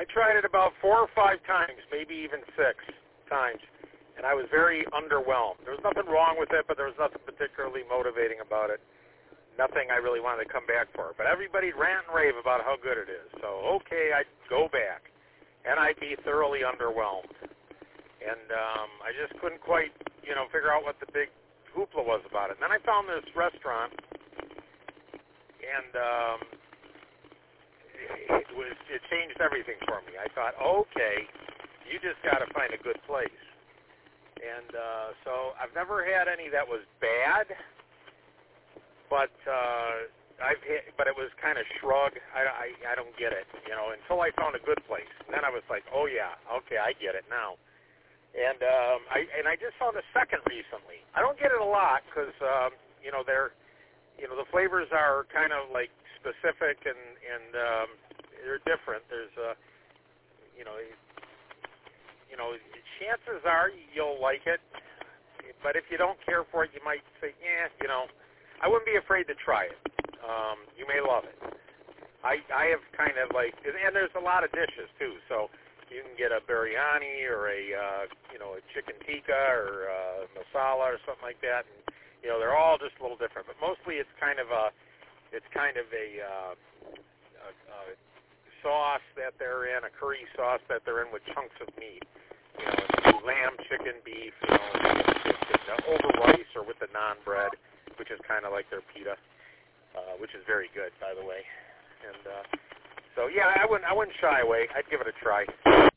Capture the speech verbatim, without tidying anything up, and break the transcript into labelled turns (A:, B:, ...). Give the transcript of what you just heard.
A: I tried it about four or five times, maybe even six times, and I was very underwhelmed. There was nothing wrong with it, but there was nothing particularly motivating about it. Nothing I really wanted to come back for. But everybody rant and rave about how good it is. So, okay, I'd go back, and I'd be thoroughly underwhelmed. And um, I just couldn't quite, you know, figure out what the big hoopla was about it. And then I found this restaurant, and um, it was it changed everything for me. I thought, okay, you just got to find a good place. And uh, so I've never had any that was bad. But uh, I've hit, but it was kind of shrug. I, I, I don't get it, you know, until I found a good place. And then I was like, oh, yeah, okay, I get it now. And um, I and I just found a second recently. I don't get it a lot because, um, you know, they're, you know, the flavors are kind of like specific and, and um, they're different. There's, uh, you know, you know, chances are you'll like it. But if you don't care for it, you might say, eh, you know. I wouldn't be afraid to try it. Um, you may love it. I I have kind of like, and there's a lot of dishes too. So you can get a biryani or a uh, you know a chicken tikka or uh, masala or something like that. And you know they're all just a little different. But mostly it's kind of a it's kind of a, uh, a, a sauce that they're in, a curry sauce that they're in with chunks of meat. You know, it's lamb, chicken, beef. You know, it's, it's over rice or with the naan bread, which is kind of like their pita, uh, which is very good, by the way. And uh, so, yeah, I wouldn't, I wouldn't shy away. I'd give it a try.